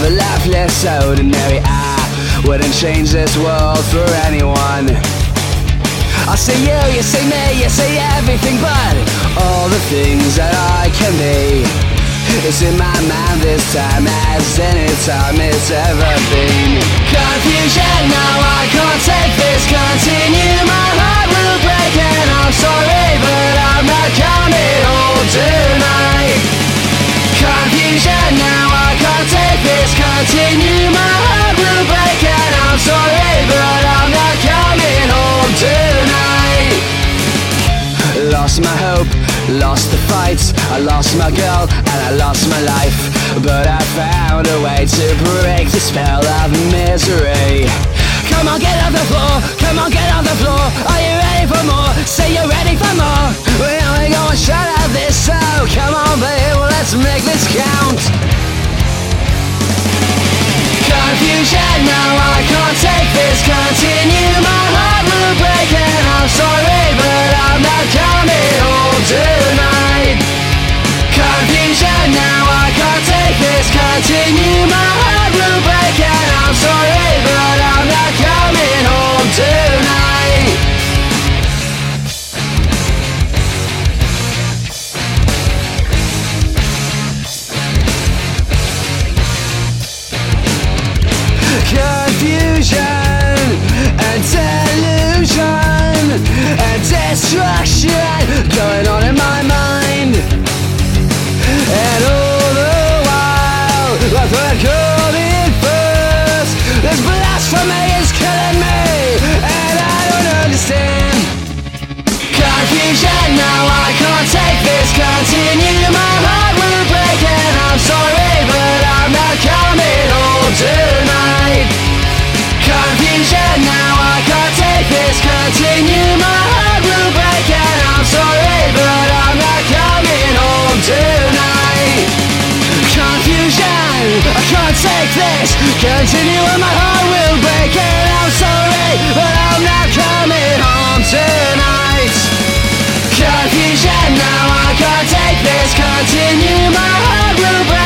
a life less ordinary. I wouldn't change this world for anyone. I say you say me, you say everything, but all the things that I can be is in my mind this time as any time it's ever been. Confusion, now I can't take this, continue, my heart will break, and I'm sorry, but I'm not coming home tonight. Confusion, now I can't take this, continue, my heart will break, and I'm sorry, but I'm not coming home tonight. Lost my hope, lost the fights, I lost my girl and I lost my life, but I found a way to break the spell of misery. Come on, get on the floor, come on, get on the floor. Are you ready for more? Say you're ready for more. We only gonna shut out this, so come on babe, let's make this count. Confusion, now I can't take this, continue, my heart will break, and I'm sorry, but I'm not coming home tonight. Confusion, now I can't take this, continue, my heart will break, and I'm sorry, but I'm not coming home tonight. Confusion and delusion and destruction going on in my mind, and all the while I thought coming first. This blasphemy is killing me, and I don't understand. Confusion, now I can't take this, continue, my heart will break, and I'm sorry, but I'm not coming home tonight. Confusion, now I can't take this, continue, my heart will break, and I'm sorry, but I'm not coming home tonight. Confusion, I can't take this, continue, and my heart will break, and I'm sorry, but I'm not coming home tonight. Confusion, now I can't take this, continue, my heart will break.